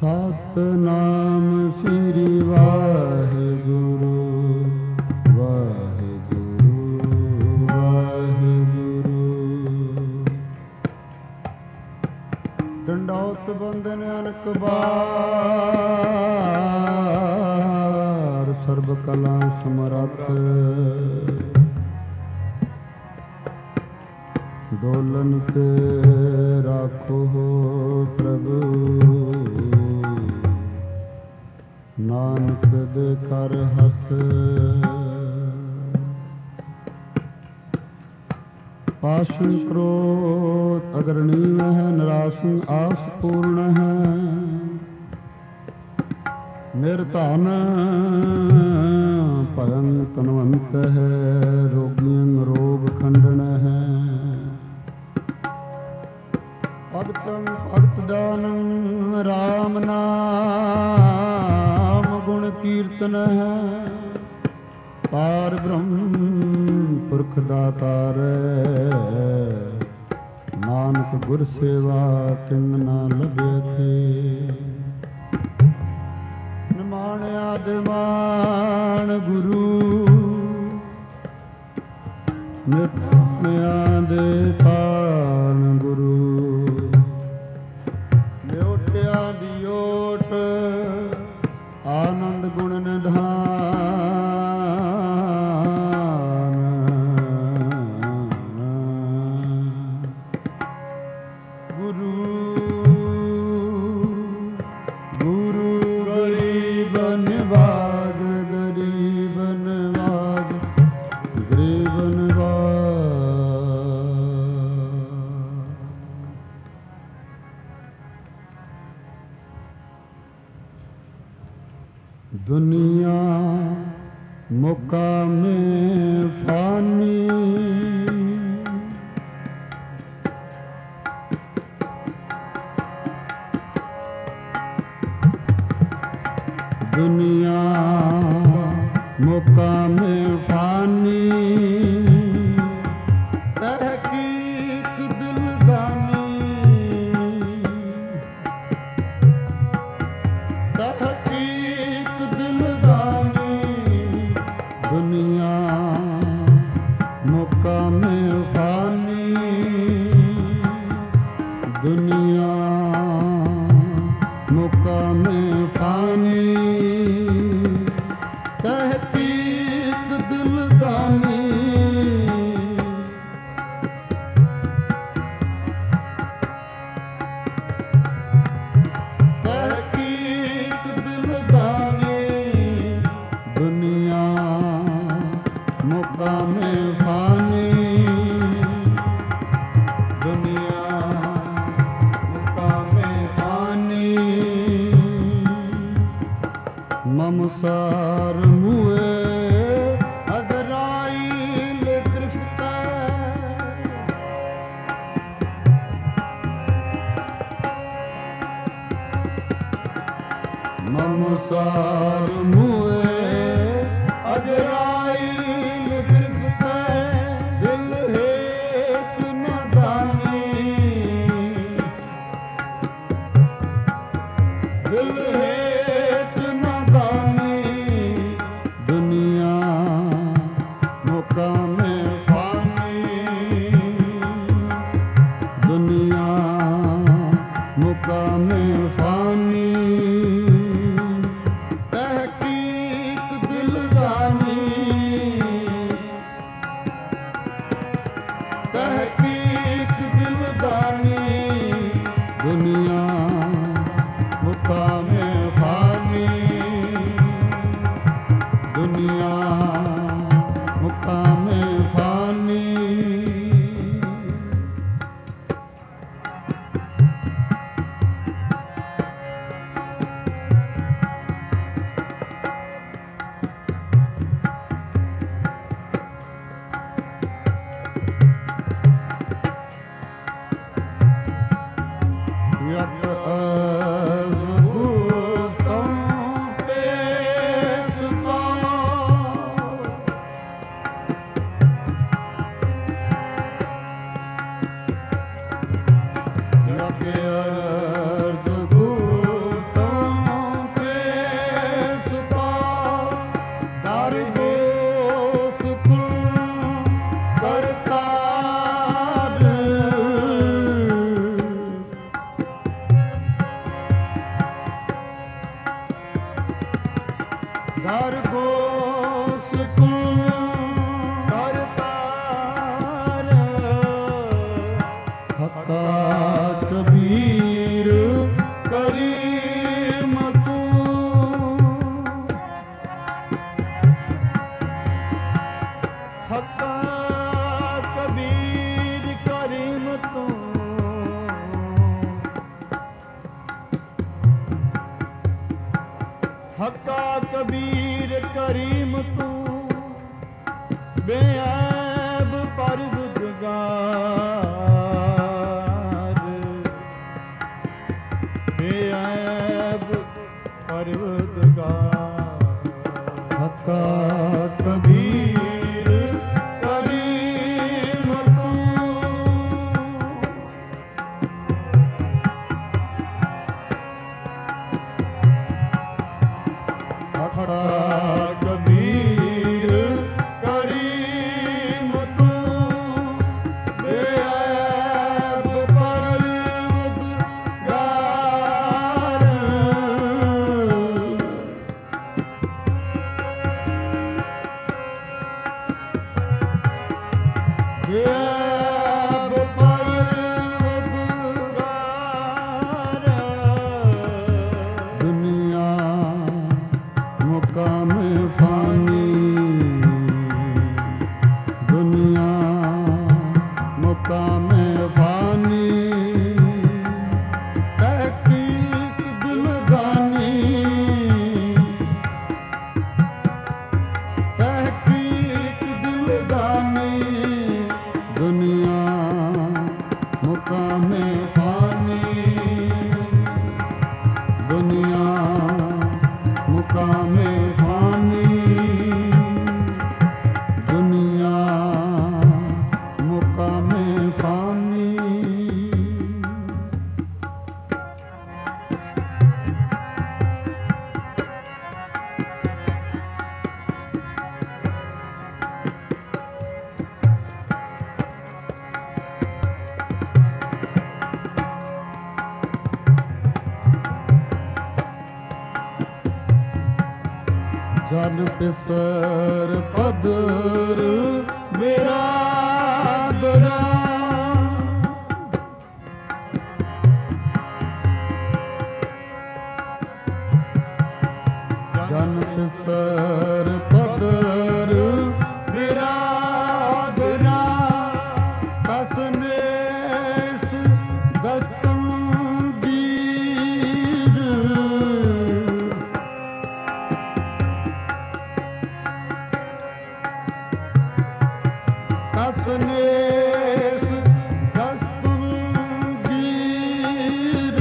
सतनाम श्री वाहिगुरु वाहिगुरु वाहिगुरु। डंडौत बंदन अनक बार सर्व कला समरथ डोलन के राखो हो प्रभु नानक दे कर हथ। पाशन क्रोध अग्रणीय है निरासन आस पूर्ण है निर्धन भयं तनवंत है रोगियं रोग खंडन है। भक्तं भक्त दानं राम नाम गुण कीर्तन है। पार ब्रह्म पुरख दातार नानक गुर सेवा किंग ना लभे थे। निमान आदिमान गुरु नितान आदि पान गुरु ल्योटिया दियोट आनंद गुण निधान। गुरु गुरु गरीब निवाज गरीब निवाज गरीब दुनिया मुकामे फानी दुनिया मुकामे फानी तहकीक दिलदानी तहकीक दिलदानी। दुनिया मुकामे फानी दुनिया मुकामे फानी तहकीक दिलदानी। तहकीक दिलदानी दुनिया मुकामे फानी दुनिया मुकामे फानी। ममसार मुए अगराइल कृष्ण ममसार मुए अगराइल कृष्ण दिल हेत न दानी दिल हेत न दानी। दुनिया मुकामे फानी दुनिया मुकामे फानी तहकीक दिलदानी तहकीक दिलदानी। दुनिया मुकामे फानी दुनिया मुकामे फानी। यत अज़गुतम पेशता यत अज़गुतम मुकामे फानी तहकीक दिलगानी तहकीक दिलगानी दुनिया मुकामे फानी दुनिया मुकामे फानी दुनिया मुकामे फानी जल पिसर पदर बिरादरा जन पिसर पदर बिरादरा कसनेस दस्तम दीर कसनेस दस्तगीर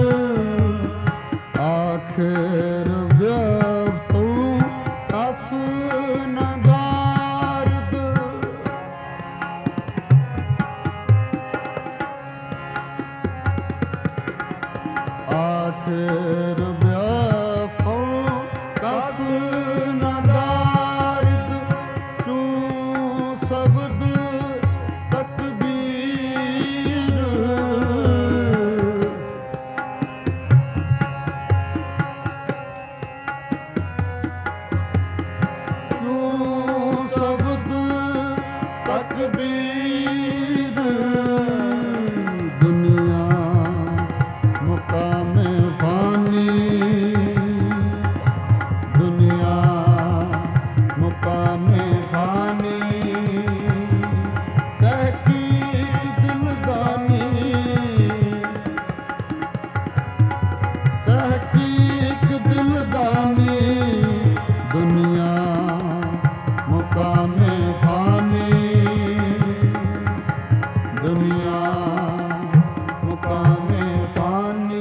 आखिर व्यफ्तू कस नगारद आखिर व्यफ्तू कस नगारद तू शब्द तकबीर तू शब्द तकबीर दुनिया मुकामे फानी दुनिया मुकामे फानी तहकीक दिलगानी तहकीक दिलगानी दुनिया मुकामे फानी दुनिया मुकामे फानी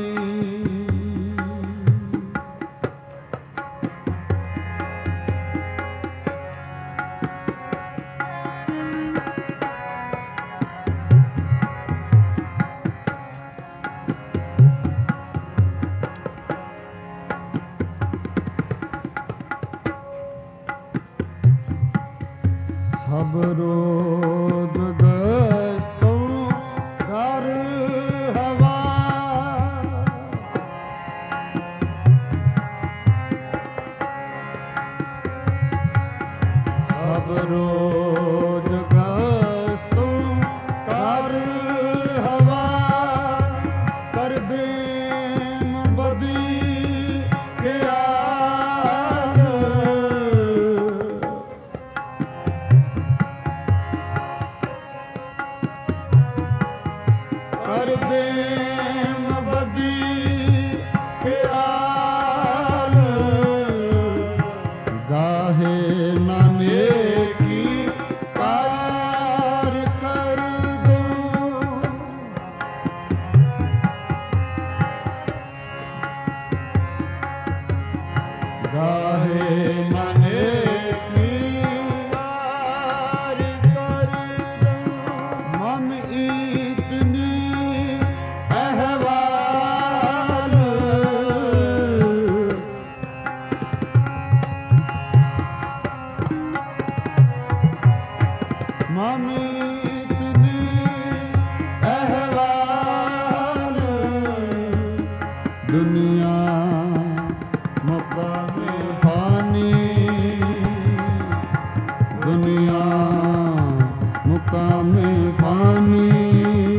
सब रोज गस्तों घर हवा सब रोज गस्तों घर हवा कर देम बदी के कर देम बदी ख्याल गाहे नाने की कार कर दो गाहे नाने की कार कर दो मन इतनी मामितनी अहवाल दुनिया मुकामे फानी दुनिया मुकामे फानी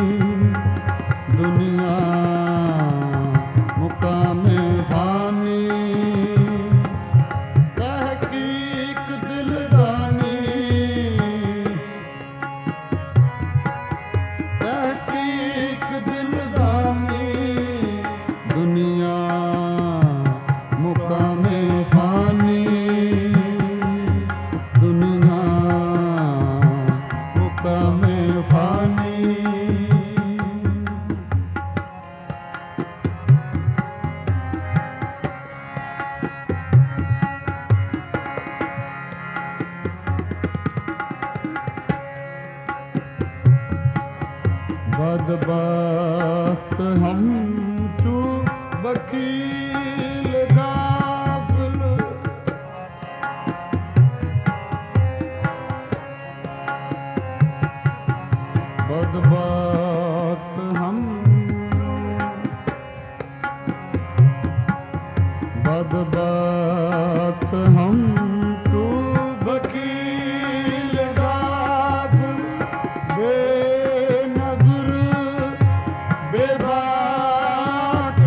बदबख्त हम तू वकील गाफिल बदबख्त हम बदबख्त हम तू वकील गाफिल बेनज़र बेबाक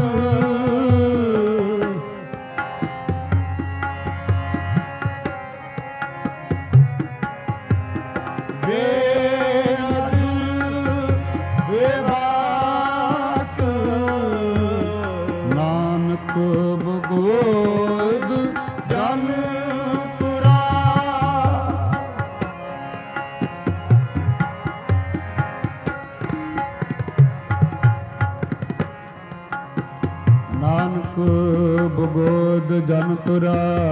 नानक बगोद जन तुरा नानक बगोद जन तुरा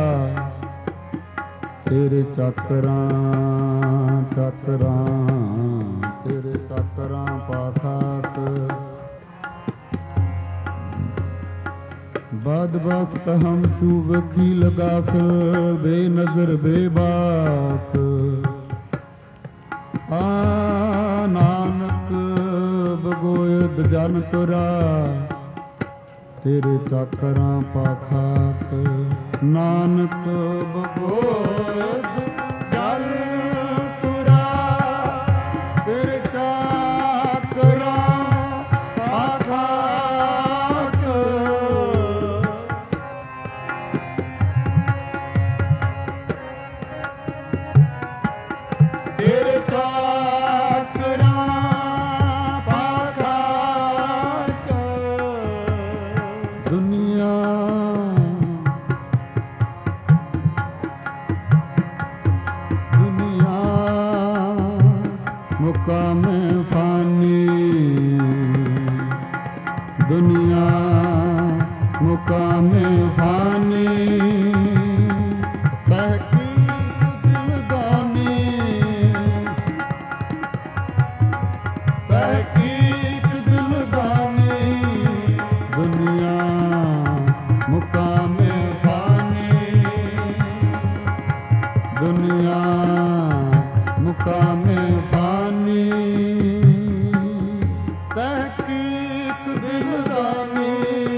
तेरे चाकरां चाकरां तेरे चाकरां पाखाक बदबख्त हम तू वकील गाफिल बेनज़र बेबाक नानक बगोयद जन तुरा तेरे चाकरां पाखाक नानक बगोयद जन तुरा तेरे चाकरां पाखाक तेरे चाकरां पाखाक दुनिया दुनिया मुकाम फानी दुनिया मुकाम फानी तहकीक दिलदानी तहकीक दिलदानी दुनिया मुकाम फानी दुनिया मुकाम फानी तहकीक दिलदानी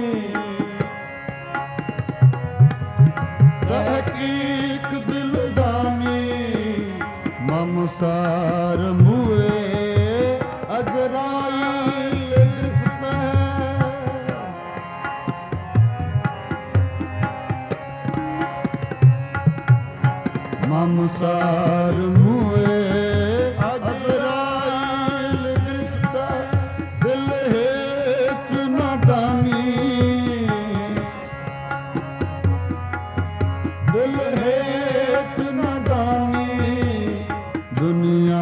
तहकीक दिलदानी ममसार मुए अजराइल गिरफ्त है ममसार मुए अजराइल गिरफ्त दिल हेच नादानी दिल हेच नादानी दुनिया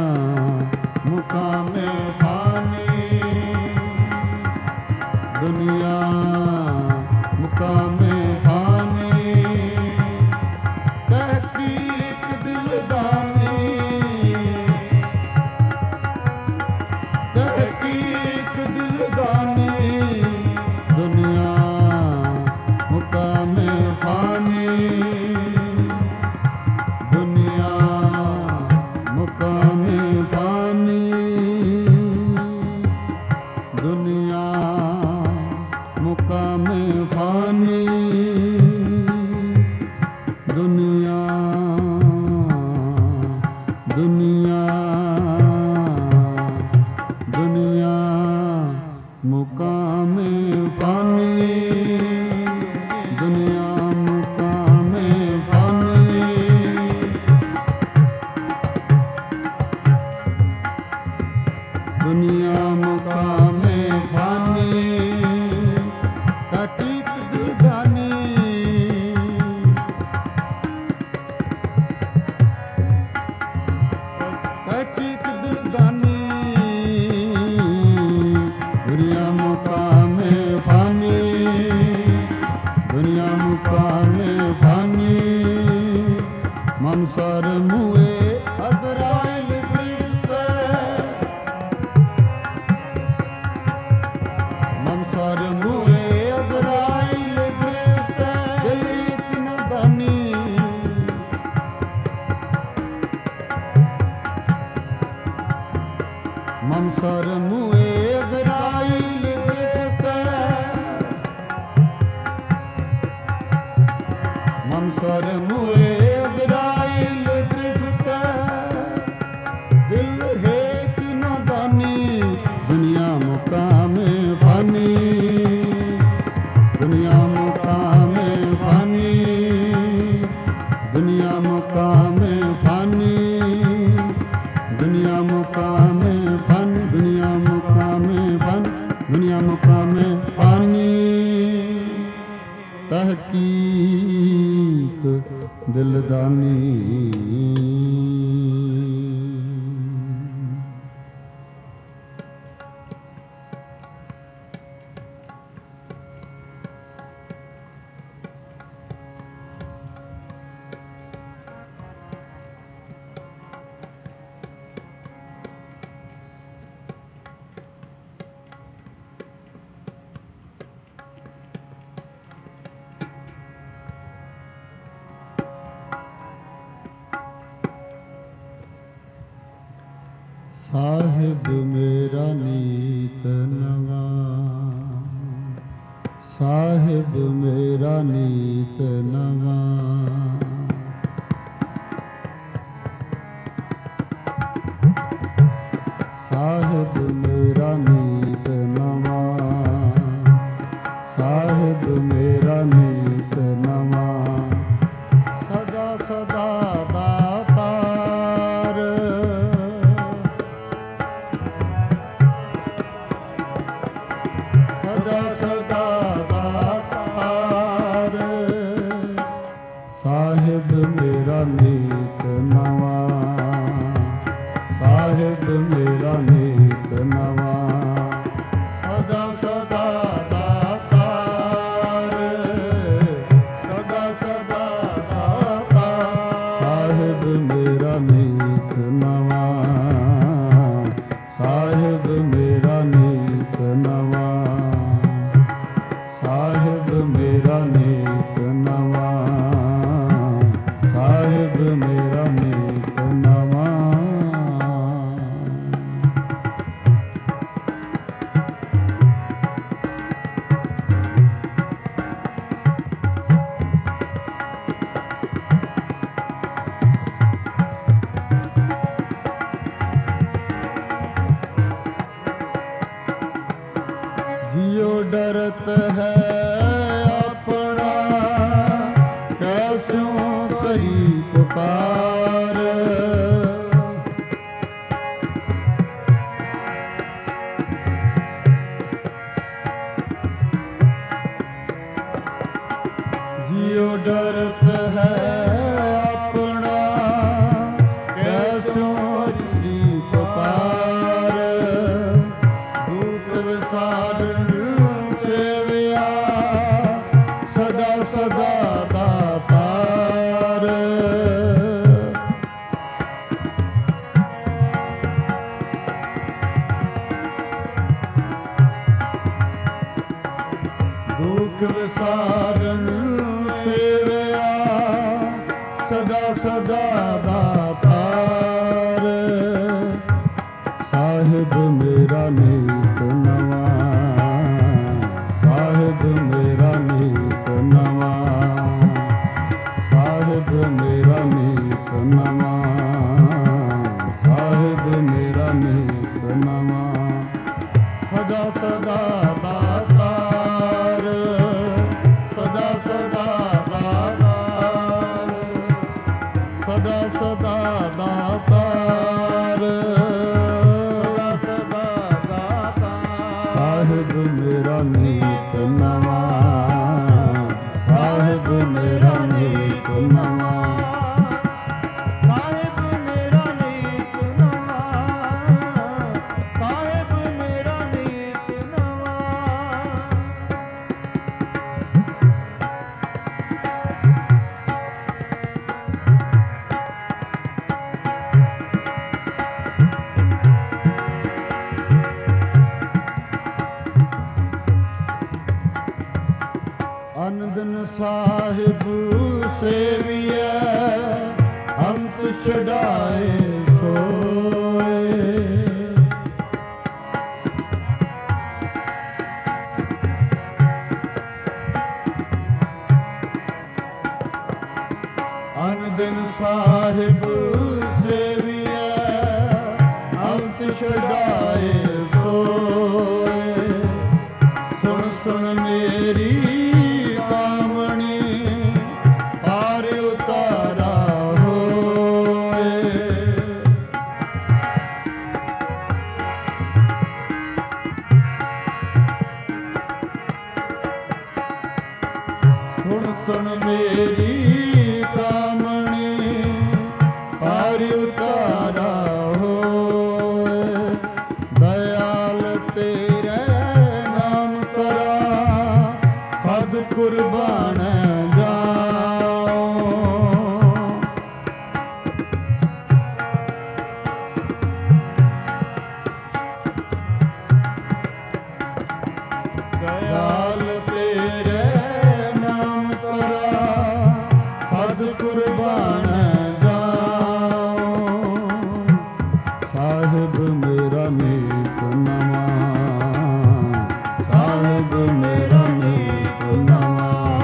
मुकाम फानी दुनिया मुकाम फानी तहकीक दिलदानी तहकीक दिलदानी दुनिया मुकाम फानी दुनिया मुकाम फानी दुनिया मुकाम फानी दुनिया दुनिया दुनिया मुकाम फानी दुनिया मुकाम फानी दुनिया मुकाम फानी तहकीक दिलदानी तहकीक दिलदानी दुनिया मुकाम फानी दुनिया मुकाम फानी ममसर मुए अजराइल गिरफ्त ਕਰਮ ਇਜ਼ਰਾਈਲ ਦ੍ਰਿਸ਼ਟੈ, ਦਿਲ ਹੇਤ ਨ ਦਾਨੀ ਦੁਨੀਆ ਮੁਕਾਮੇ ਫਾਨੀ, ਦੁਨੀਆ ਮੁਕਾਮੇ ਫਾਨੀ, ਦੁਨੀਆ ਮੁਕਾਮੇ ਫਾਨੀ, ਦੁਨੀਆ ਮੁਕਾਮੇ ਫਨ, ਦੁਨੀਆ ਮੁਕਾਮੇ ਫਨ, ਦੁਨੀਆ ਮੁਕਾਮੇ ਫਾਨੀ। ਤਹਕੀਕ ਦਿਲਦਾਨੀ। ਸਾਹਿਬ ਮੇਰਾ ਨੀਤ ਨਵਾ, ਸਾਹਿਬ ਮੇਰਾ ਨੀਤ ਨਵਾ, ਸਾਹਿਬ ਮੇਰਾ ਨੀਤ ਨਵਾ, ਸਾਹਿਬ ਮੇਰਾ ਨੀਤ ਨਵਾ, ਸਦਾ ਸਦਾ ਦਾਤਾਰ, ਸਦਾ ਸਦਾ ਦਾਤਾਰ, ਸਾਹਿਬ ਮੇਰਾ ਨੀਤ ਨਵਾ, ਸਾਹਿਬ ਮੇਰਾ ਨੀਤ ਨਵਾ, ਸਦਾ ਸਦਾ ਦਾਤਾਰ, ਸਦਾ ਸਦਾ ਦਾਤਾਰ, ਸਾਹਿਬ ਮੇਰਾ ਨੀਤ ਨਵਾ, ਸਾਹਿਬ ਮੇਰਾ ਨੀਤ ਨਵਾ, ਸਾਹਿਬ ਮੇਰਾ ਨੀਤ ਨਵਾ, ਸਾਹਿਬ ਮੇਰਾ ਨੀਤ ਨਵਾ। जियो डरत है अपना, कैस्यों करी पुकार, जियो डरत है अपना, कैस्यों करी पुकार, दुख विसारण सेविया, सदा सदा दातार, दुख विसारण सेविया, सदा सदा दातार, साहिब मेरा नीत नवा, साहिब मेरा नीत नवा, साहिब मेरा नीत नवा, साहिब मेरा नीत नवा, सदा सदा दातार, सदा सदा दातार, सदा सदा दातार, सदा सदा दातार, साहिब मेरा नीत नवा, साहिब मेरा नीत नवा, साहिब मेरा नीत नवा, साहिब मेरा नीत नवा। ਅਨੰਦਨ ਸਾਹਿਬ ਸੇਵੀਐ, ਅੰਤ ਛਡਾਏ ਸੋਏ, ਦਿਨ ਸਾਹਿਬ ਸੇਵੀਐ ਅੰਤ ਛਡਾਏ ਸੋਏ। ਸੁਣ ਸੁਣ ਮੇਰੀ ਕਾਮਣੀ ਪਾਰ ਉਤਾਰਾ ਹੋਏ। ਸੁਣ ਸੁਣ ਮੇਰੀ ਕਾਮਣੀ ਪਾਰ ਉਤਾਰਾ ਹੋਏ। ਦਇਆਲ ਤੇਰੇ ਨਾਮ ਕਰਾ ਸਦ ਕੁਰਬਾਨ ਜਾਓ। ਦਇਆਲ ਤੇਰੇ ਨਾਮ ਕਰਾ ਸਦ ਕੁਰਬਾਨ ਜਾਓ। ਸਾਹਿਬ ਮੇਰਾ ਨੀਕ ਨਵਾਂ, ਸਾਹਿਬ ਮੇਰਾ ਨੀਕ ਨਵਾਂ,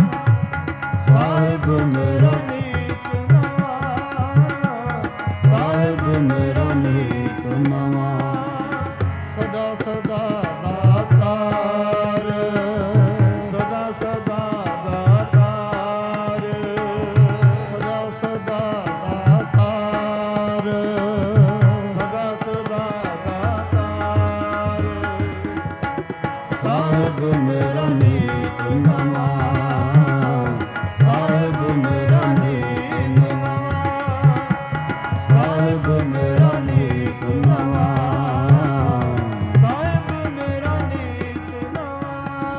ਸਾਹਿਬ ਮੇਰਾ ਨੀਕ ਨਵਾਂ, ਸਾਹਿਬ ਮੇਰਾ ਨੀਕ ਨਵਾਂ। ਸਦਾ ਸਦਾ ਦਾਤਾਰ, ਸਦਾ ਸਦਾ ਦਾਤਾਰ, ਸਦਾ ਸਦਾ ਦਾਤਾਰ, ਸਦਾ ਸਦਾ ਦਾਤਾਰ। ਸਾਹਿਬ ਮੇਰਾ ਨੀਕ ਨਵਾਂ, ਸਾਹਿਬ ਮੇਰਾ ਨੀਕ ਨਵਾਂ, ਸਾਹਿਬ ਮੇਰਾ ਨੀਕ ਨਵਾਂ, ਸਾਹਿਬ ਮੇਰਾ ਨੀਕ ਨਵਾਂ।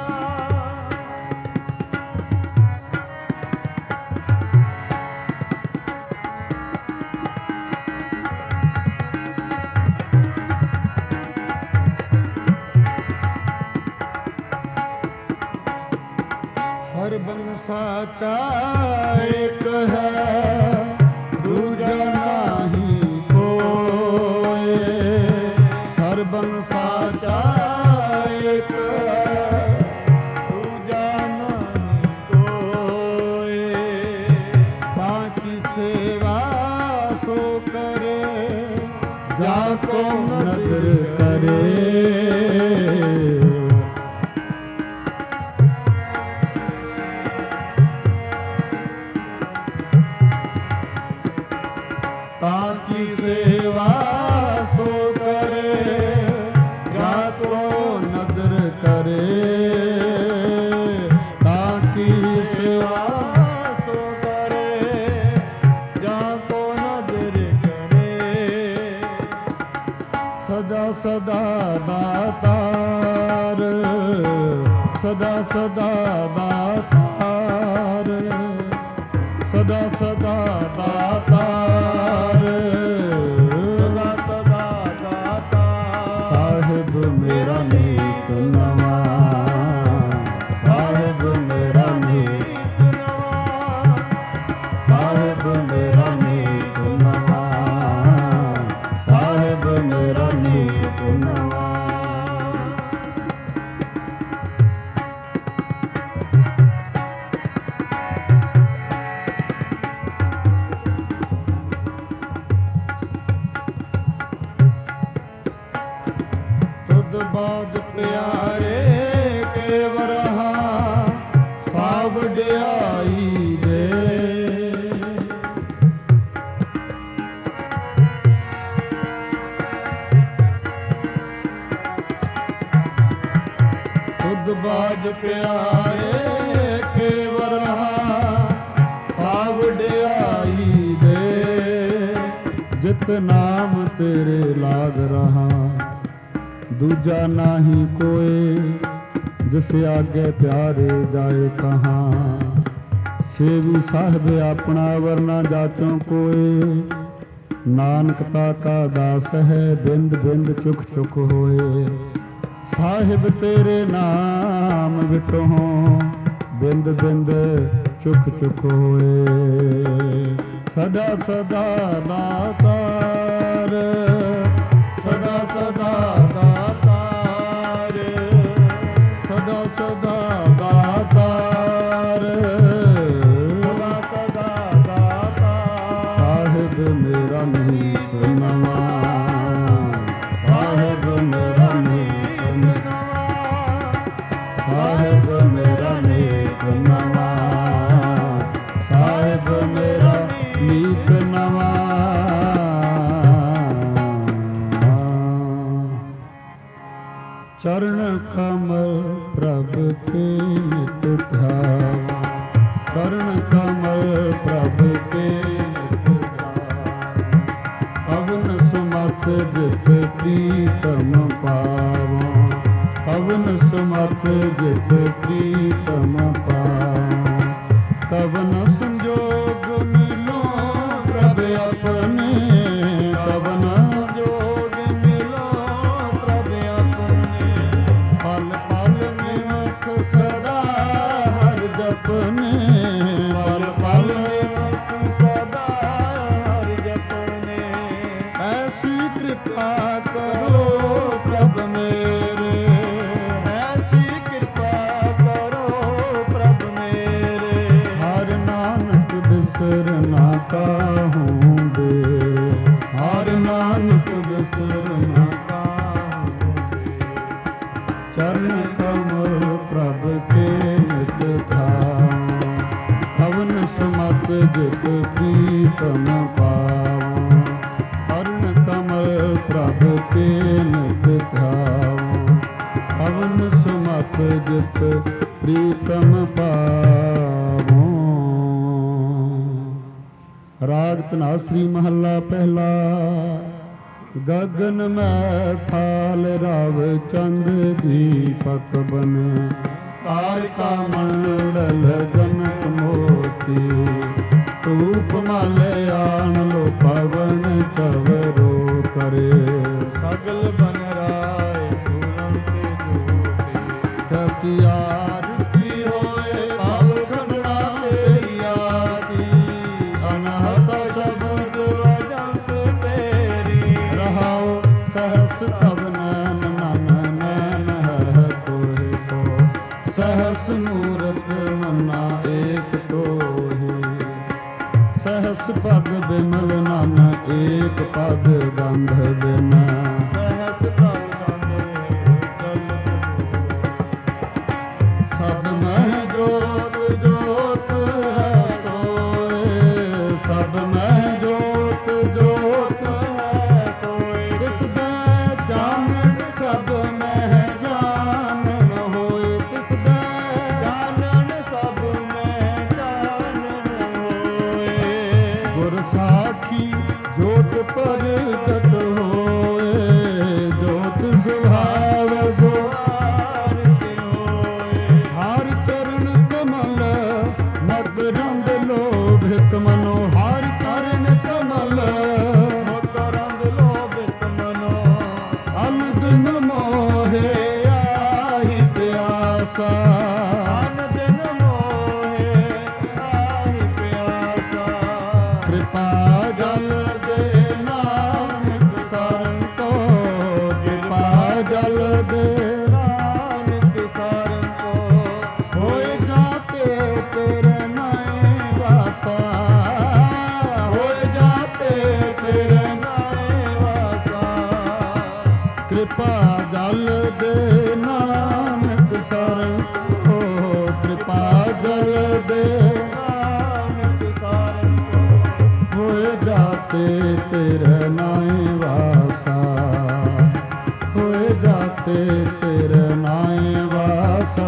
ਸਰਬੰਗ ਸਾਚਾ ਏਕ ਹੈ ਦੂਜਾ ਨਾਹੀ ਕੋਇ। ਸਰਬੰਗ ਸਾਚਾ ਏਕ ਹੈ ਦੂਜਾ ਨਾਹੀ ਕੋਇ। ਬਾਕੀ ਸੇਵਾ ਸੋ ਕਰੇ ਜਾ ਕੋ ਨਦਰ ਕਰੇ। ताकि सेवा सो करे जा को नदर करे। ताकि सेवा सो करे जा को नदर करे। सदा सदा दातार, सदा सदा दातार, सदा सदा दातार, सदा सदा दातार। ਸਾਹਿਬ ਮੇਰਾ ਨੀਕ ਨਵਾਂ, ਸਾਹਿਬ ਮੇਰਾ ਨੀਕ ਨਵਾਂ, ਸਾਹਿਬ ਮੇਰਾ ਨੀਕ ਨਵਾਂ, ਸਾਹਿਬ ਮੇਰਾ ਨੀਕ ਨਵਾਂ। ਬਾਜ ਪਿਆਰੇ ਕੇਵਰਹਾ ਸਾ ਵਡਿਆਈ ਦੇ। ਤੁਧ ਬਾਜ ਪਿਆਰੇ ਕੇਵਰਹਾ ਸਾ ਵਡਿਆਈ ਦੇ। ਜਿਤ ਨਾਮ ਤੇਰੇ ਲਾਗ ਰਹਾ दूजा नाही कोई। जिस आगे प्यारे जाए कहाँ सेवी साहिब अपना वरना जाचों कोई। नानक ताका दास है बिंद बिंद चुक चुक होए। साहिब तेरे नाम विटो बिंद बिंद चुक चुक होए। सदा सदा दातार, सदा सदा दातार, सदा सदा दातार, सदा सदा दातार। ਚਰਨ ਕਮਲ ਪ੍ਰਭ ਕੇ ਨਿਤ ਧਿਆਵਾ, ਚਰਨ ਕਮਲ ਪ੍ਰਭ ਕੇ ਨਿਤ ਧਿਆਵਾ, ਕਵਨ ਸਮਤ ਜਿਤ ਪ੍ਰੀਤਮ ਪਾਵਾਂ, ਕਵਨ ਸਮਤ ਜਿਤ ਪ੍ਰੀਤਮ ਪਾਵਾਂ, ਕਵਨ ਸੰਜੋਗ ਮਿਲੋ ਪ੍ਰਭ ਆਪਣੇ, ਕਵਨ ਸੰਜੋਗ ਮਿਲੋ ਪ੍ਰਭ ਆਪਣੇ, ਪਲ ਪਲ ਨਿਮਖ ਸਦਾ ਹਰਿ ਜਪਨੇ, ਪਲ ਪਲ ਨਿਮਖ ਸਦਾ ਹਰਿ ਜਪਨੇ, ਐਸੀ ਕਿਰਪਾ ਕਰੋ ਪ੍ਰਭ ਮੇਰੇ, ਐਸੀ ਕਿਰਪਾ ਕਰੋ ਪ੍ਰਭ ਮੇਰੇ, ਹਰਿ ਨਾਨਕ ਬਿਸਰ ਨਾ ਕਾਹੂੰ ਦੇ, ਹਰਿ ਨਾਨਕ ਬਿਸਰ ਨਾ ਕਾਹੂੰ ਦੇ, ਚਰਨ ਕਮਲ ਪ੍ਰਭ ਕੇ ਨਿਤ ਧਿਆਵਾਂ, ਕਵਨ ਸਮਤ ਜਿਤ ਪ੍ਰੀਤਮ ਪਾਵਾਂ, ਚਰਨ ਕਮਲ ਪ੍ਰਭ ਕੇ ਨਿਤ ਧਿਆਵਾਂ, ਕਵਨ ਸਮਤ ਜਿਤ ਪ੍ਰੀਤਮ ਪਾਵਾਂ। ਰਾਗ ਧਨਾਸਰੀ ਮਹੱਲਾ ਪਹਿਲਾ। ਗਗਨ ਮੈਂ ਥਾਲ ਰਵ ਚੰਦ ਦੀਪਕ ਬਨੇ, ਤਾਰਿਕਾ ਮੰਡਲ ਜਨਕ ਮੋਤੀ, ਧੂਪ ਮਲ ਆਨ ਲੋ ਪਵਨ ਚਵਰੋ ਕਰੇ, ਸਗਲ ਬਨ ਰਾਏ ਪੂਰਨ ਕੇ ਜੋਤੀ, ਕਸੀ ਆਰਤੀ ਹੋਏ ਭਵ ਖੰਡਣਾ ਤੇਰੀ ਆਰਤੀ, ਅਨਹਤ ਸ਼ਬਦ ਵਜੰਤ ਤੇਰੀ, ਰਹਾਉ ਸਹਸ ਸਭ ਨੈਨ ਨਨ ਨੈਨ ਹੈ ਕੋਇ ਕੋ, ਸਹਸ ਮੂਰਤ ਮਨਾ ਏਕ ਤੋਹੀ, ਸਹਸ ਪਦ ਬਿਮਲ ਨਨ ਏਕ ਪਦ ਗੰਧ ਬਿਨ, ਸਹਸ ਪਦ ਗੰਧ ਸਭ ਮਹਿ ਜੋਤ ਜੋਤ ਹੈ ਸੋਏ, ਸਭ ਮਹਿ ਜੋਤ ਜੋਤ ਹੈ ਸੋਏ, ਤਿਸਦਾ ਜਾਣਨ ਸਭ ਮਹਿ ਜਾਣਨ ਹੋਏ, ਤਿਸਦਾ ਜਾਣਨ ਸਭ ਮਹਿ ਜਾਣਨ ਹੋਏ, ਗੁਰ ਸਾਖੀ ਜੋਤ ਪ੍ਰਗਟ ਹੋਏ, ਜੋਤ ਸੁਭਾਵ ਸੁਭਾਵ ਹੋਏ, ਹਰਿ ਚਰਨ ਕਮਲ ਮਕਰੰਦ ਲੋਭਿਤ ਮਨੋ, ਹਰਿ ਚਰਨ ਕਮਲ ਮਕਰੰਦ ਲੋਭਿਤ ਮਨੋ, ਅਨੰਦ ਮੋਹਿ ਆਹੀ ਪਿਆਸਾ, ਅਨੰਦ ਮੋਹਿ ਆਹੀ ਪਿਆਸਾ, ਕਿਰਪਾ ਜਲ ਦੇ ਨਾਨਕ ਸਾਰਨ ਕੋ, ਕਿਰਪਾ ਜਲ ਦੇ ਨਾਨਕ ਸਾਰਨ ਕੋ, ਹੋਏ ਜਾਤੇ ਤੇਰੇ ਨਾਏ ਵਾਸਾ, ਹੋਏ ਜਾਤੇ ਤੇਰੇ ਨਾਏ ਵਾਸਾ, ਕਿਰਪਾ ਜਲ ਦੇ ਨਾਨਕ ਸਾਰਨ ਕੋ, ਕਿਰਪਾ ਜਲ ਦੇ ਨਾਨਕ ਸਾਰਨ ਕੋ, ਹੋਏ ਜਾਤੇ ਤੇਰੇ ਨਾਏ ਵਾਸਾ, ਹੋਏ ਜਾਤੇ ਤੇਰੇ ਨਾਏ ਵਾਸਾ।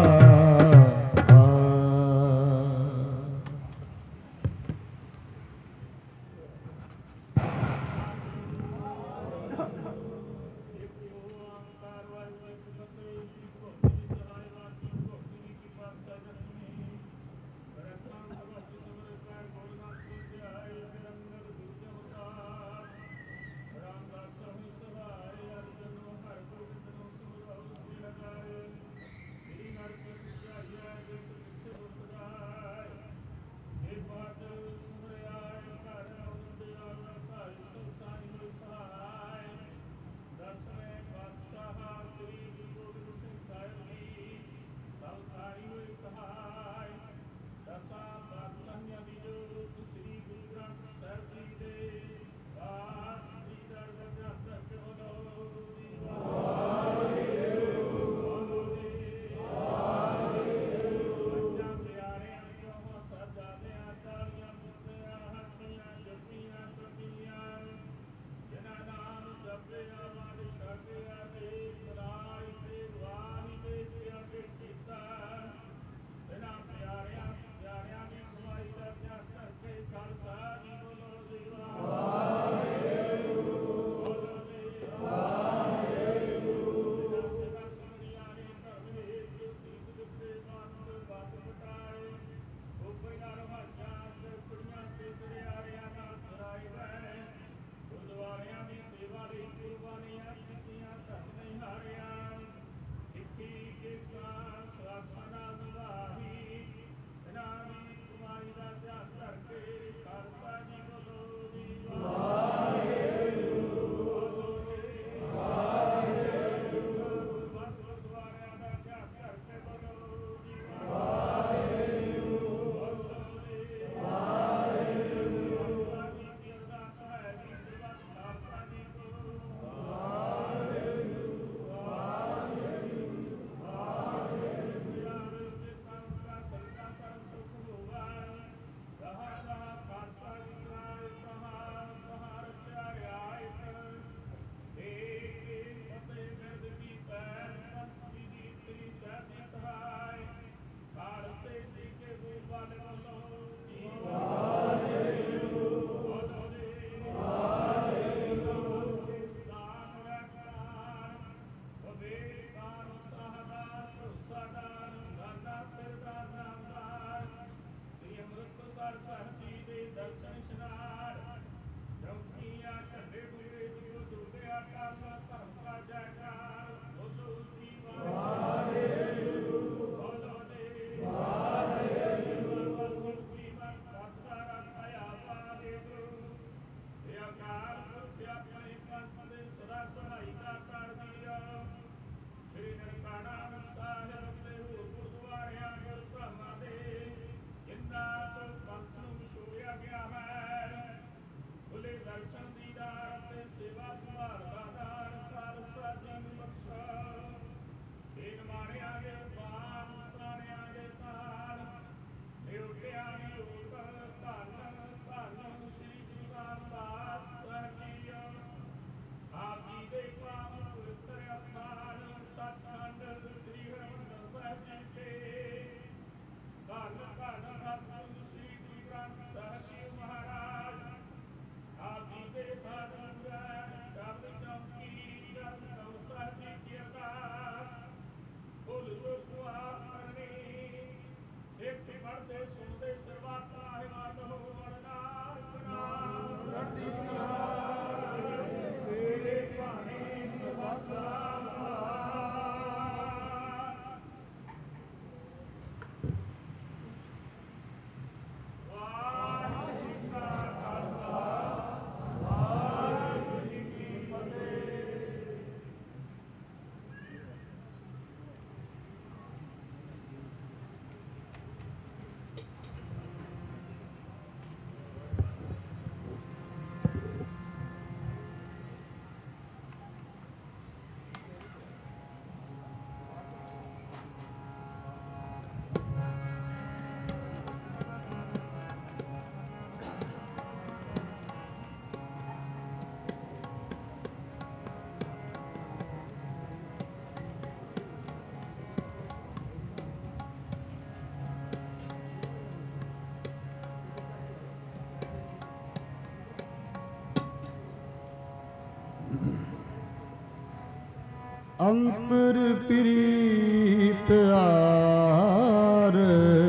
ਅੰਤਰ ਪ੍ਰੀਤ ਆਰ,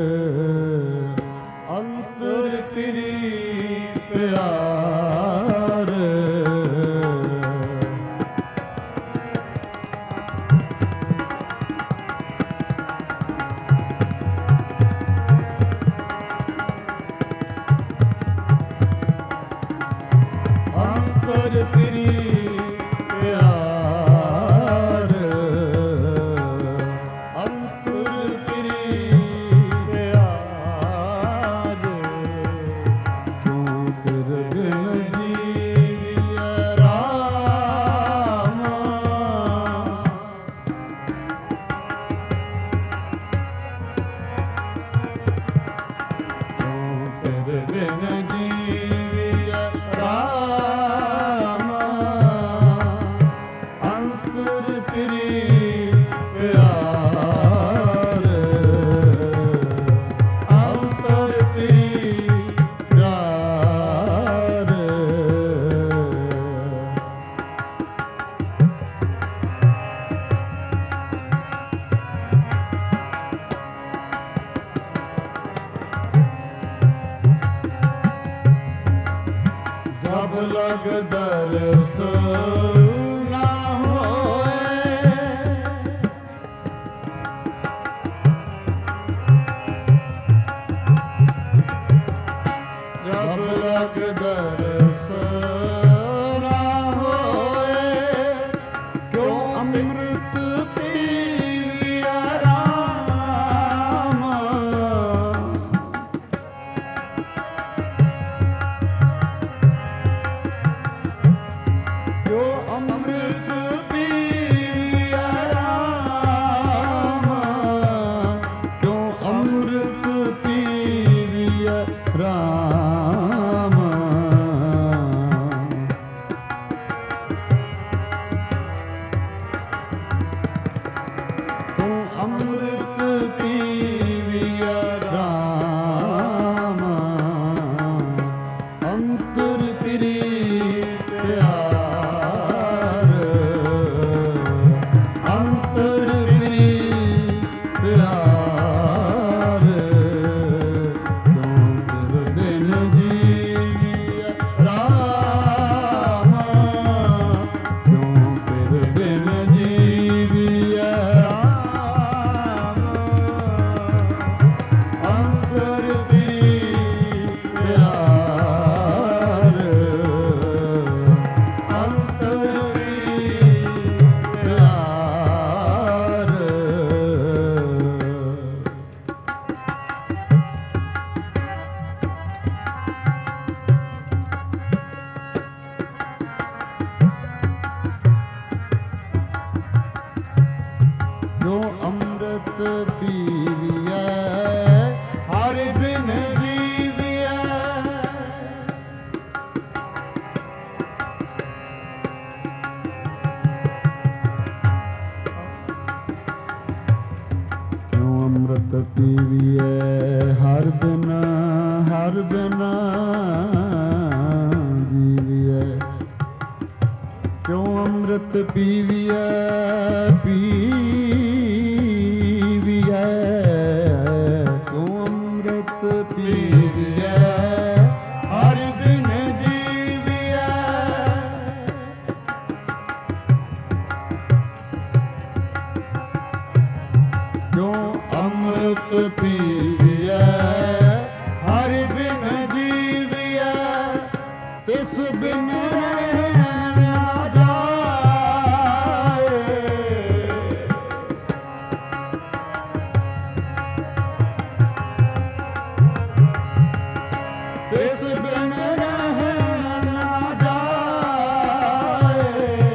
ਅੰਤਰ ਪ੍ਰੀਤ ਆਰ। ਅੰਤਰ ਪ੍ਰੀਤ ਪਿਆਰ, ਅੰਤਰ ਪ੍ਰੀਤ ਪਿਆਰ। ਕਿਉਂ ਤੇਰੇ ਬਿਨ ਜੀਵਿਐ ਰਾਮ, ਕਿਉਂ ਤੇਰੇ ਬਿਨ ਜੀਵਿਐ ਰਾਮ। ਅੰਤਰ ਪ੍ਰੀਤ ਪਿਆਰ, ਅੰਤਰ ਪ੍ਰੀਤ ਪਿਆਰ। ਜਬ ਲਗ ਦਰਸ ਨਾ ਹੋਏ, ਜਬ ਲਗ ਦਰਸ ਨਾ ਹੋਏ। ਕਿਉਂ ਅੰਮ੍ਰਿਤ ਪੀਵਿਆ ਰਾਮ, ਜੋ ਅੰਮ੍ਰਿਤ ਪੀਵਿਆ ਰਾਮ, ਕਿਉਂ ਅੰਮ੍ਰਿਤ ਪੀਵਿਆ ਰਾਮ। ਕਿਉਂ ਅੰਮ੍ਰਿਤ ਪੀਵਿਆ ਰਾਮ। ਅੰਤਰ ਪ੍ਰੀਤ ਪਿਆਰ, ਅੰਤਰ ਪ੍ਰੀਤ ਪਿਆਰ। ਕਿਉਂ ਤੇਰੇ ਬਿਨ ਜੀਵਿਐ ਰਾਮ, ਕਿਉਂ ਤੇਰੇ ਬਿਨ ਜੀਵਿਐ ਰਾਮ। ਅੰਤਰ ਪ੍ਰੀਤ ਪਿਆਰ, ਅੰਤਰ ਪ੍ਰੀਤ ਪਿਆਰ। ਜੋ ਅੰਮ੍ਰਿਤ ਪੀਵਿਐ ਹਰਿ ਬਿਨ ਜੀਵਿਐ। ਕਿਉਂ ਅੰਮ੍ਰਿਤ ਪੀਵਿਐ ਹਰਿ ਬਿਨ, ਹਰਿ ਬਿਨ ਜੀਵਿਐ। ਕਿਉਂ ਅੰਮ੍ਰਿਤ ਪੀਵਿਐ, ਪੀਵਿਐ। ਕਿਉਂ ਅੰਮ੍ਰਿਤ ਪੀਵਿਐ ਹਰਿ ਬਿਨ ਜੀਵਿਐ। ਕਿਉਂ ਅੰਮ੍ਰਿਤ ਪੀਵਿਐ ਹਰਿ ਬਿਨ ਜੀਵਿਐ। ਤਿਸ ਬਿਨ ਰਹਿਣ ਨਾ ਜਾਏ, ਤਿਸ ਬਿਨ ਰਹਿਣ ਨਾ ਜਾਏ।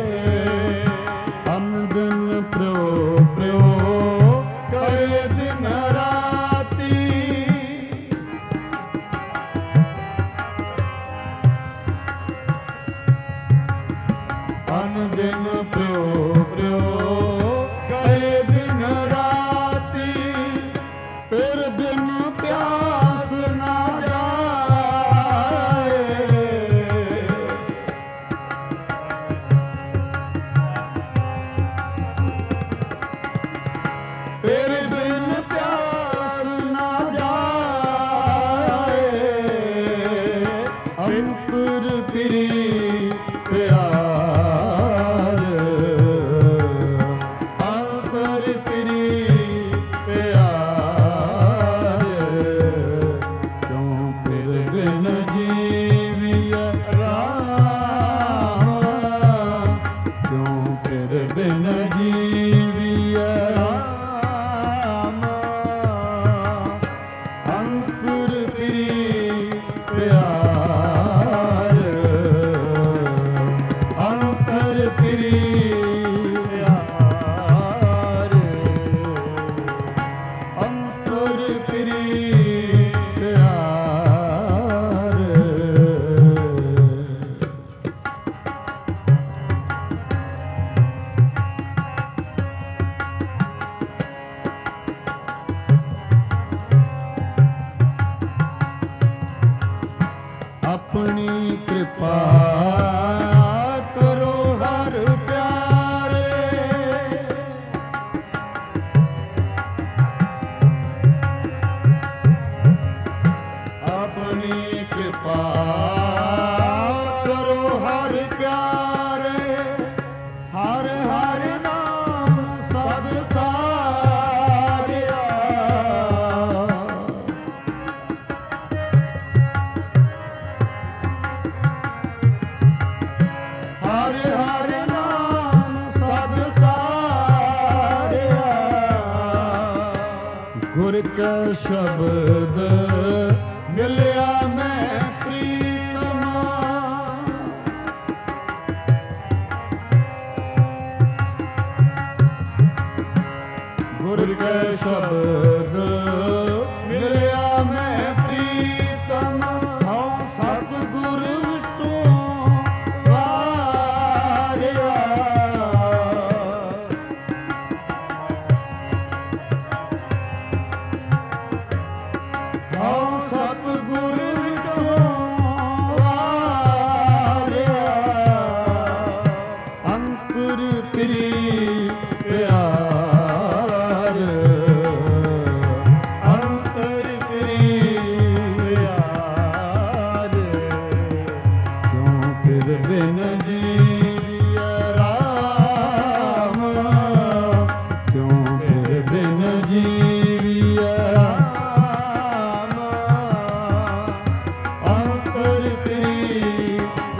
ਅਨ ਦਿਨ ਪ੍ਰਯੋ ਪ੍ਰਯੋ ਕਰੇ ਦਿਨ ਰਾਤੀ, ਆਪਣੀ ਕਿਰਪਾ ਕਰੋ ਹਰ ਪਿਆਰੇ। ਆਪਣੀ ਕਿਰਪਾ ਕਰੋ ਹਰ ਪਿਆਰੇ। ਹਰ ਹਰ ਨਾਮ ਸਦ ਸਾਰਿਆ। ਹਰ ਹਰ ਨਾਮ ਸਦ ਸਾਰਿਆ। ਗੁਰ ਕਾ ਸ਼ਬਦ ਮਿਲਿਆ ਮੈਂ ਪ੍ਰੀਤਮਾ। ਗੁਰ ਕਾ ਸ਼ਬਦ ਮਿਲਿਆ ਮੈਂ ਪ੍ਰੀਤਮ। ਹਉ ਸਤਿਗੁਰ ਵਿਟੋ ਵਾਰਿਆ। ਹਉ ਸਤਿਗੁਰ ਵਿਟੋ ਵਾਰਿਆ। ਅੰਤਰ ਪ੍ਰੀ ਪਿਆਰ। ਅੰਤਰ ਪ੍ਰੀ ਪਿਆਰ। ਕਿਉਂ ਫਿਰ ਬਿਨ ਜੀਵਿਆ ਰਾਮ। ਕਿਉਂ ਫਿਰ ਬਿਨ ਜੀਵਿਆ ਰਾਮ। ਅੰਤਰ ਪ੍ਰੀ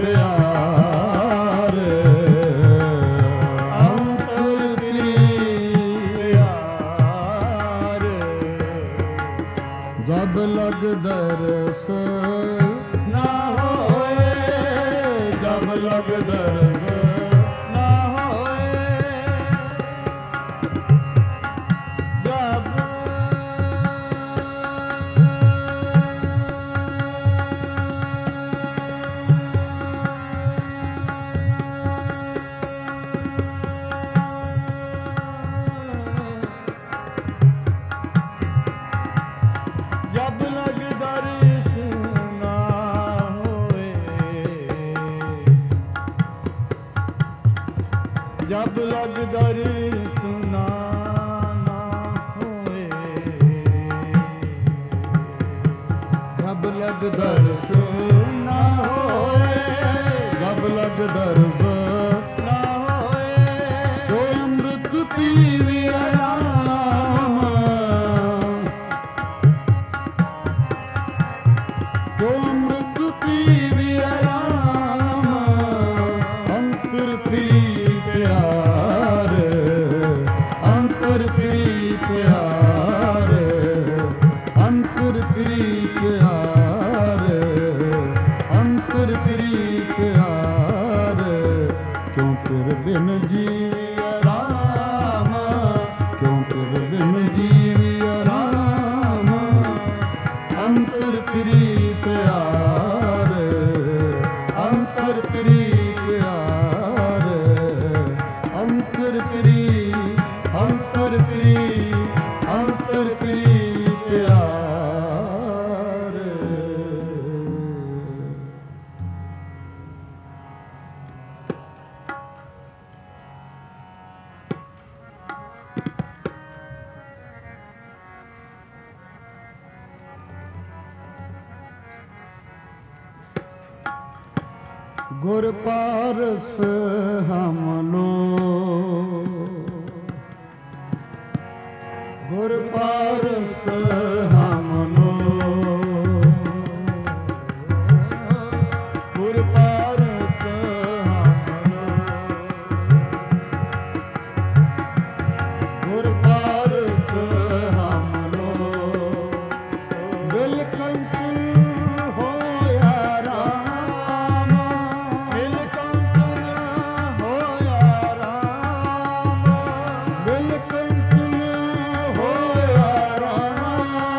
ਪਿਆਰ। ਅੰਤਰ ਪ੍ਰੀ ਪਿਆਰ। ਜਬ ਲਗ ਦਰਸ ਨਾ ਹੋਏ। ਜਬ ਲਗ ਦਰਸ ਨਾ ਹੋਏ। ਜਬ ਜਬ ਲਗ ਦਰਸ ਨਾ ਹੋਏ। ਜਬ ਲਗ ਦਰਸ ਨਾ ਹੋਏ। ਜਬ ਲਗ ਦਰਸ ਨਾ ਹੋਏ। ਜਬ ਲਗ ਦਰਸ ਨਾ ਹੋਏ। ਜੋ ਅੰਮ੍ਰਿਤ ਪੀਵਿਆ ਰਾਮ। ਜੋ ਅੰਮ੍ਰਿਤ ਪੀਵਿਆ ਰਾਮ। ਅੰਤਰ ਪ੍ਰੀ ਪਿਆਰ। ਅੰਤਰ ਪ੍ਰੀ ਪਿਆਰ। ਅੰਤਰ ਪ੍ਰੀ ਪਿਆਰ। ਅੰਤਰ ਪ੍ਰੀ ਪਿਆਰ। ਕਿਉਂ ਫਿਰ ਬਿਨ ਜੀਵਿਆ ਰਾਮ। ਕਿਉਂ ਫਿਰ ਬਿਨ ਜੀਵਿਆ ਰਾਮ। ਅੰਤਰ ਪ੍ਰੀ ਪਿਆਰ। ਅੰਤਰ ਪ੍ਰੀ ਪਿਆਰ। ਅੰਤਰ ਪ੍ਰੀ। ਅੰਤਰ ਪ੍ਰੀ। ਅੰਤਰ ਪ੍ਰੀ ਪਿਆਰ। ਗੁਰ ਪਾਰਸ ਹਮ ਲੋ। ਗੁਰ ਪਾਰਸ ਹਮ ਲੋ। ਗੁਰ ਪਾਰਸ ਹਮ ਲੋ। ਗੁਰ ਪਾਰਸ ਹਮ ਲੋ। ਬਿਲ ਕੰਚਨ ਹੋਇਆ ਰਾਮ। ਬਿਲ ਕੰਚਨ ਹੋਇਆ ਰਾਮ। ਬਿਲ ਕੰਚਨ ਹੋਇਆ ਰਾਮ।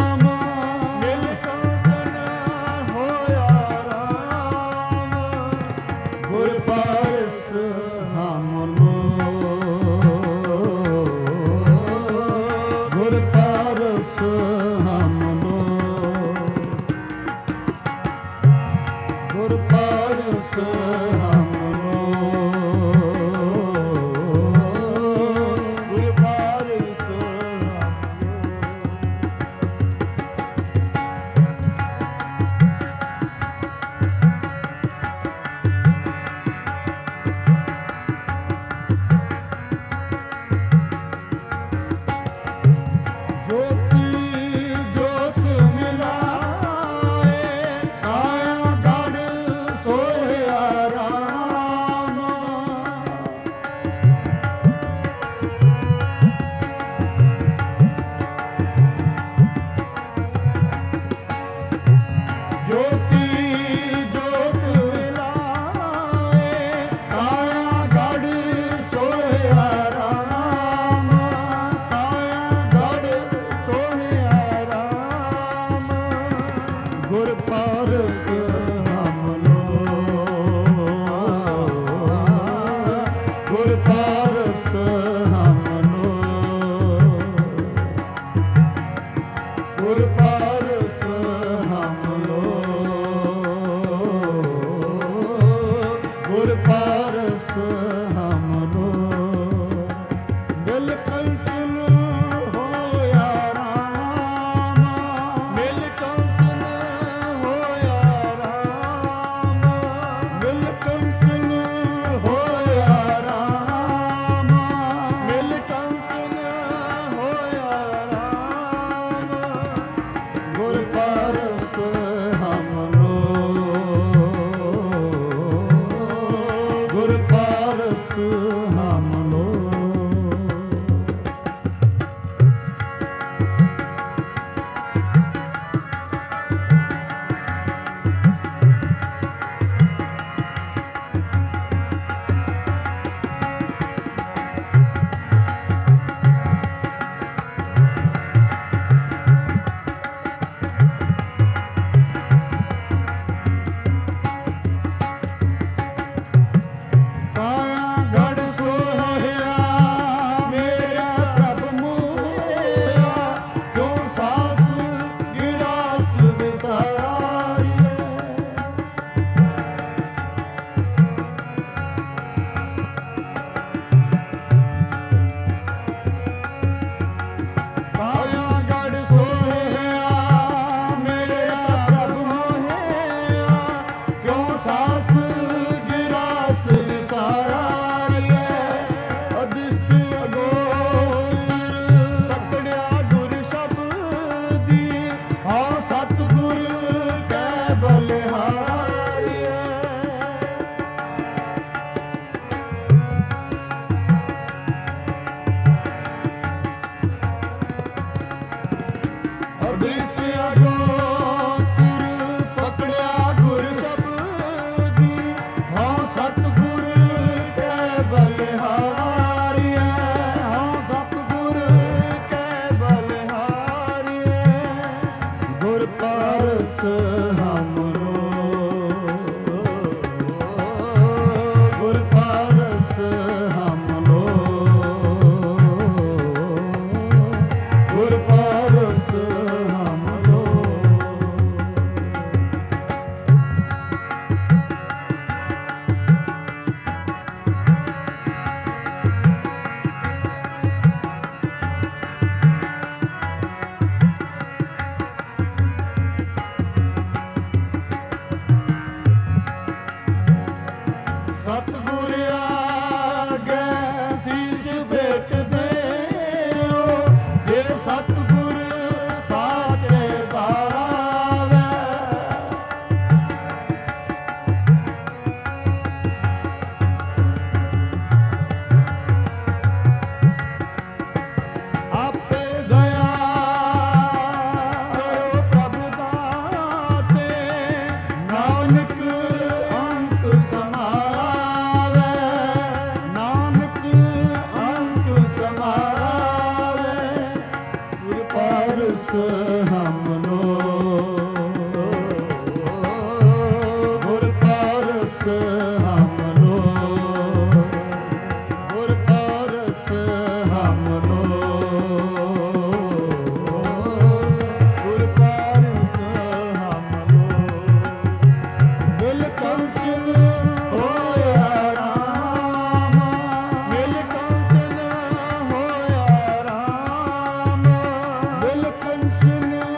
ਕੰਚਨ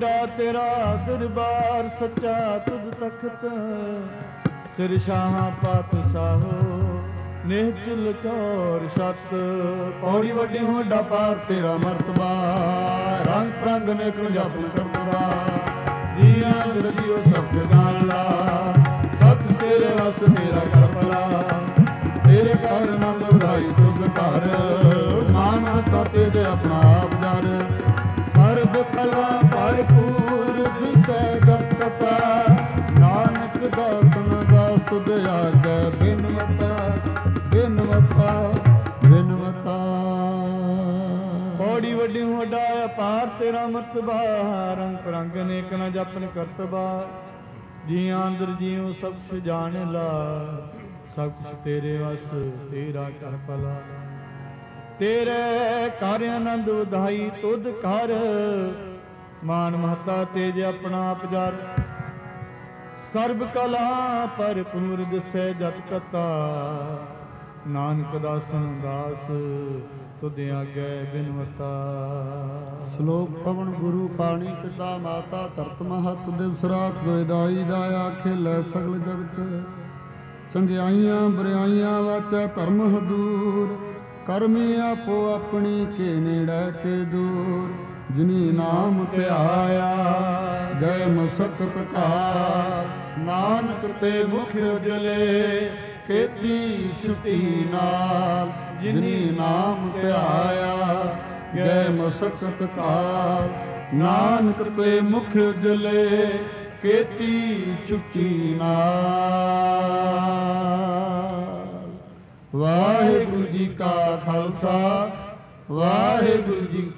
ਵੱਡਾ ਤੇਰਾ ਦਰਬਾਰ ਸੱਚਾ ਤੁਧ ਤਖਤ ਸਿਰ ਸ਼ਾਹਾਂ ਪਾਤਸ਼ਾਹੋ ਨਿਹਚਲ ਚੌਰ ਛਤ। ਪੌੜੀ ਵੱਡੀ ਵੱਡਾ ਪਾਰ ਤੇਰਾ ਮਰਤਬਾ ਰੰਗ ਪ੍ਰੰਗ ਨਿਕਲ ਜਪਨ ਕਰਤਵਾ ਜੀਆਂ ਜੀਓ ਸਭ ਜਾਣ ਲਾ ਸਭ ਤੇਰੇ ਵਸ ਤੇਰਾ ਕਰ ਭਲਾ ਤੇਰੇ ਘਰ ਆਨੰਦ ਵਧਾਈ ਤੁਧ ਘਰ ਮਾਨ ਮਹਤਾ ਤੇਰੇ ਆਪਣਾ ਆਪ ਜਰ ਸਰਬ ਕਲਾ ਭਰਪੂਰ ਦਿਸੈ ਜਪ ਕਥਾ ਨਾਨਕ ਦਾਸਨ ਦਾਸ ਤੁਧ ਆਗੈ ਬਿਨਵਤਾ ਬਿਨਵਤਾ ਬਿਨਵਤਾ। ਪੌੜੀ ਵੱਡੀ ਵੱਡਾ ਅਪਾਰ ਤੇਰਾ ਮਰਤਬਾ ਰੰਗ ਪ੍ਰੰਗ ਨੇਕ ਨ ਜਪਨ ਕਰਤਬਾ ਜੀਆਂ ਅੰਦਰ ਜੀਉ ਸਭ ਕੁਛ ਜਾਣ ਲਾ ਸਭ ਕੁਛ ਤੇਰੇ ਵਸ ਤੇਰਾ ਕਰ ਭਲਾ ਤੇਰੇ ਘਰ ਆਨੰਦ ਵਧਾਈ ਤੁਧ ਘਰ ਮਾਨ ਮਹਤਾ ਤੇਜ ਆਪਣਾ ਆਪ ਜਰ ਸਰਬ ਕਲਾ ਭਰਪੂਰ ਦਿਸੈ ਜਤ ਕਤਾ ਨਾਨਕ ਦਾਸਨ ਦਾਸ ਤੁਧ ਆਗੈ ਬਿਨਵਤਾ। ਸ਼ਲੋਕ ਪਵਨ ਗੁਰੂ ਪਾਣੀ ਪਿਤਾ ਮਾਤਾ ਧਰਤ ਮਹਤ ਦਿਵਸ ਰਾਤ ਦੋਇਦਾਈ ਦਾ ਆਖੇ ਸਗਲ ਜਗਤ ਚੰਗਿਆਈਆਂ ਬੁਰਾਈਆਂ ਵਾਚਾ ਧਰਮ ਹਦੂਰ ਕਰਮੀ ਆਪੋ ਆਪਣੀ ਕੇ ਨੇੜੇ ਕੇ ਦੂਰ ਜਿਨੀ ਨਾਮ ਧਿਆਇਆ ਜੈ ਮੁਸਕ ਪ੍ਰਕਾਰ ਨਾਨਕ ਤੇ ਮੁਖ ਉਜਲੇ ਕੀਤੀ ਛੁਟੀ ਨਾਲ ਜਿਨੀ ਨਾਮ ਧਿਆਇਆ ਜੈ ਮੁਸਕਤ ਕਾਲ ਨਾਨਕ ਤੇ ਮੁਖ ਉਜਲੇ ਕੀਤੀ ਛੁਟੀ ਨਾਲ। ਵਾਹਿਗੁਰੂ ਜੀ ਕਾ ਖਾਲਸਾ ਵਾਹਿਗੁਰੂ ਜੀ